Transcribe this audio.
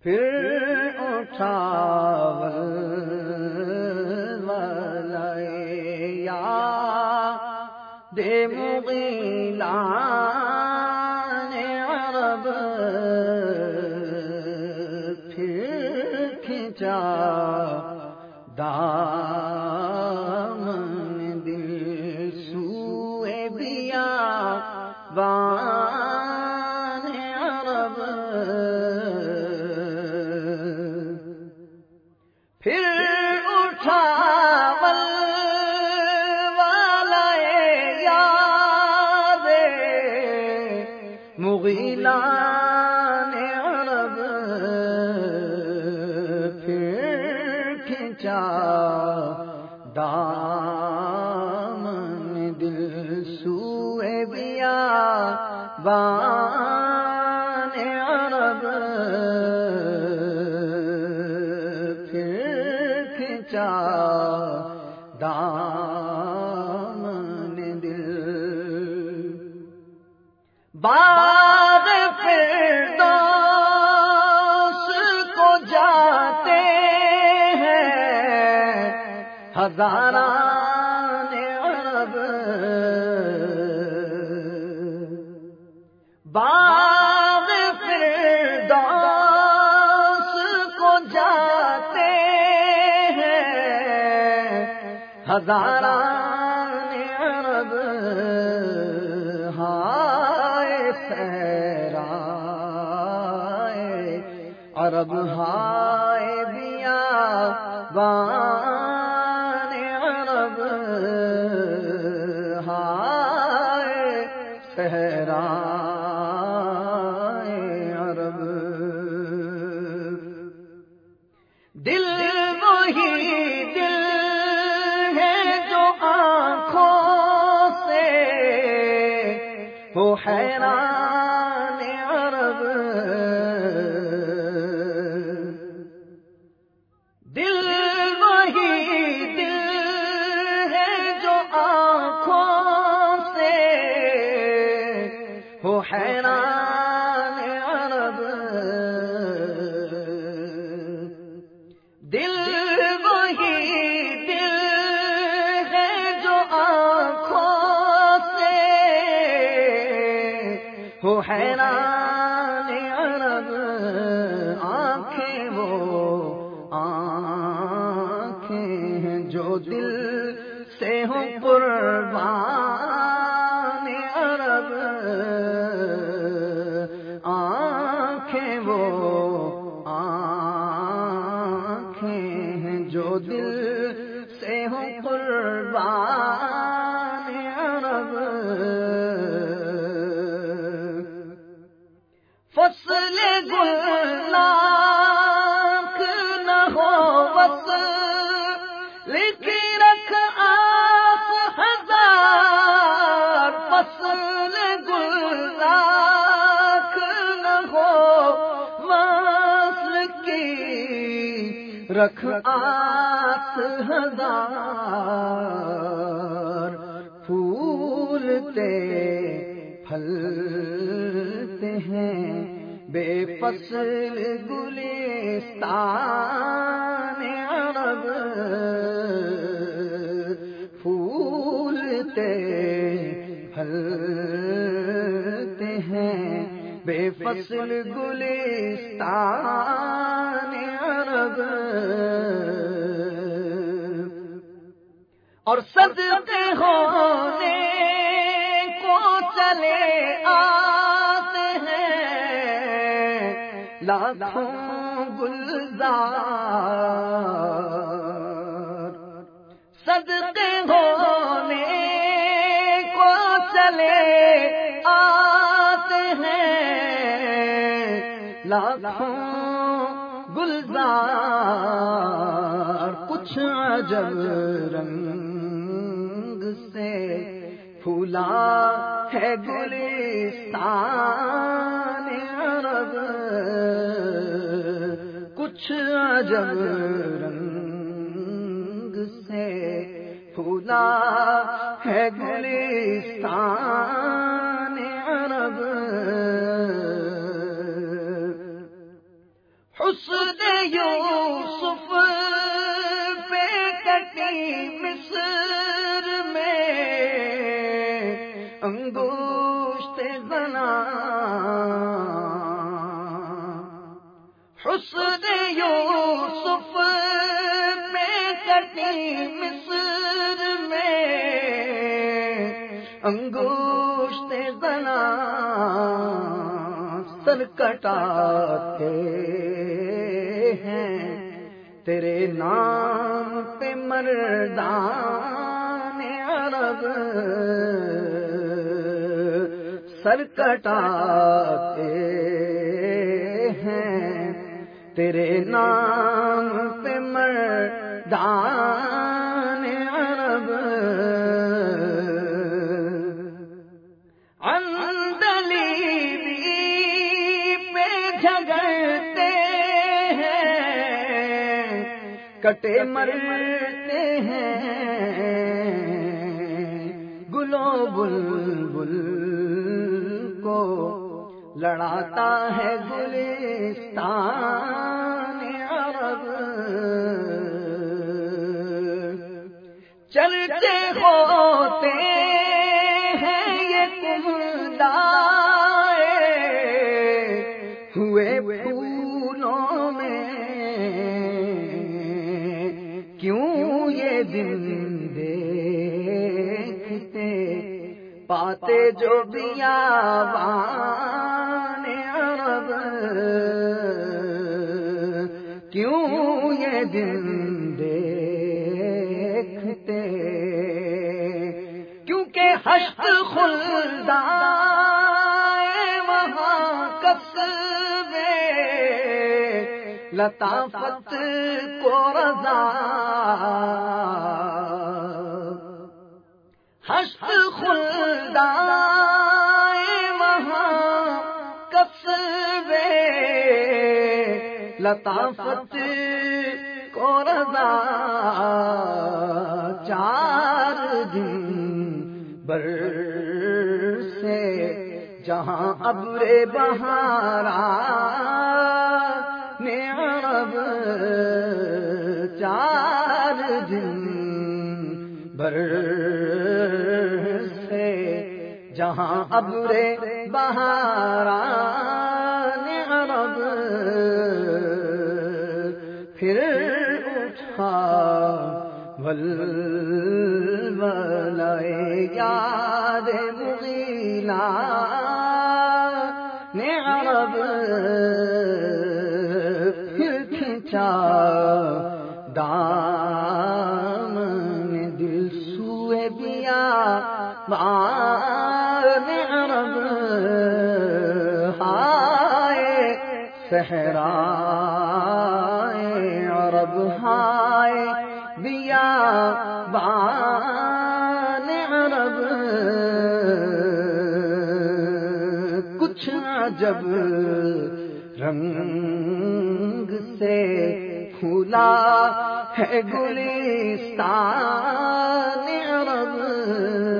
پھر اٹھا دے مغیلان عرب، پھر کھینچا دامن دل سوئے بیابان عرب، پھر اٹھا مغیلان عرب، پھر کھینچا دامن دل سوئے بیابان عرب، پھر کھینچا دامن دل باغ فردوس کو جاتے ہیں ہزاران عرب، باغ فردوس کو جاتے ہیں ہزاران عرب، عرب ہائے بیابان عرب، ہائے صحرائے عرب، دل وہی دل ہے جو آنکھوں سے ہو حیران عرب، دل وہی دل ہے جو آنکھوں سے ہو حیران عرب، دل وہی دل ہے جو آنکھوں سے ہو حیران عرب، آنکھیں وہ آنکھیں ہیں جو دل سے ہوں قربان عرب، آنکھیں وہ آنکھیں ہیں جو دل سے ہوں قربان عرب، فصل گلناک نہ ہو وصل کی رکھ آپ ہزار، فصل گلناک نہ ہو وصل کی رکھ آپ ہزار، پھولتے پھلتے ہیں بے فصل گلستان عرب، پھولتے پھلتے ہیں بے فصل گلستان عرب، اور صدقے ہونے کو چلے آتے ہیں لاکھوں گلزار، صدقے ہونے کو چلے آتے ہیں لاکھوں گلزار، کچھ عجب رنگ سے پھولا ہے گلستان عرب، کچھ عجب رنگ سے پھولا ہے گلستان عرب، حسن یوسف پہ کٹی مصر میں انگشت زنا، حسن یوسف پہ کٹی مصر میں انگشت زنا، سر کٹاتے ہیں تیرے نام پہ مردان عرب، سر کٹاتے ہیں تیرے نام پہ مردان عرب، عندلیبی پہ جھگڑتے ہیں کٹے مرتے ہیں، گلو بلبل کو لڑاتا ہے گلستان عرب، چلتے ہوتے ہیں یہ کمدائے ہوئے پھولوں میں، کیوں یہ دن دیکھتے پاتے جو بیابان عرب، کیوں یہ دن دیکھتے، کیونکہ حشر خلدائے وہاں کسبے لطافت کو رضا، حشر خلدائے وہاں کسبے لطافت کو رضا، چار دن برسے جہاں ابر بہاران عرب، چار دن برسے جہاں ابر بہاران عرب، پھر اٹھا ولولۂ یاد مغیلان عرب، پھر کھینچا دامن دل سوئے بیابان عرب، ہائے صحرائے عرب، ہائے بیابان عرب، کچھ عجب رنگ سے پھولا ہے گلستان عرب،